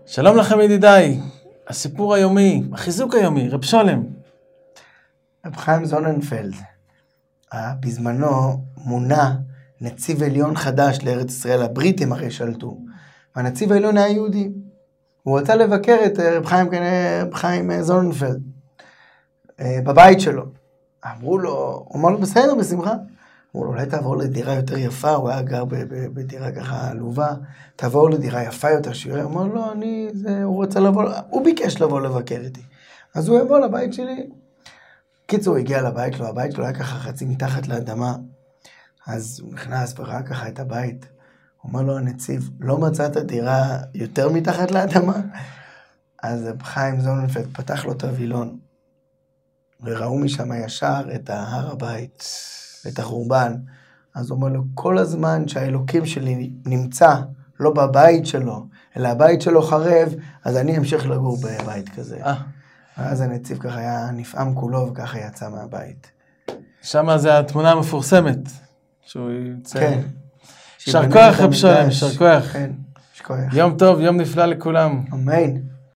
שלום לכם ידידיי, הסיפור היומי, החיזוק היומי, רב שולם. רב חיים זוננפלד, בזמנו מונה נציב עליון חדש לארץ ישראל, הבריטים הרי שלטו, והנציב העליון היה יהודי. הוא רצה לבקר את רב חיים זוננפלד בבית שלו. אמרו לו, הוא אמר לו בסדר, בשמחה. אמרו לו, אולי תעבור לדירה יותר יפה, הוא היה גר בדירה ככה עלובה, תעבור לדירה יפה יותר שירה. הוא אמר לו, הוא רצה לבוא, הוא ביקש לבוא לבקר איתי. אז הוא יבוא לבית שלי. קיצור, הוא הגיע לבית שלו, הבית שלו היה ככה חצי מתחת לאדמה. אז הוא נכנס וראה ככה את הבית. הוא אומר לו, הנציב, לא מצאת דירה יותר מתחת לאדמה? אז רב חיים זוננפלד פתח לו את הווילון, וראו משם ישר את הר הבית, את החורבן. אז הוא אומר לו, כל הזמן שהאלוקים שלי נמצא לא בבית שלו, אלא הבית שלו חרב, אז אני אמשיך לגור בבית כזה. אז הנציב ככה היה נפעם כולו, וככה יצא מהבית. שם זה התמונה המפורסמת, שהוא יצא. כן. יישר כוח רב שולם, יישר כוח. כן, יישר כוח. יום טוב, יום נפלא לכולם. אמן.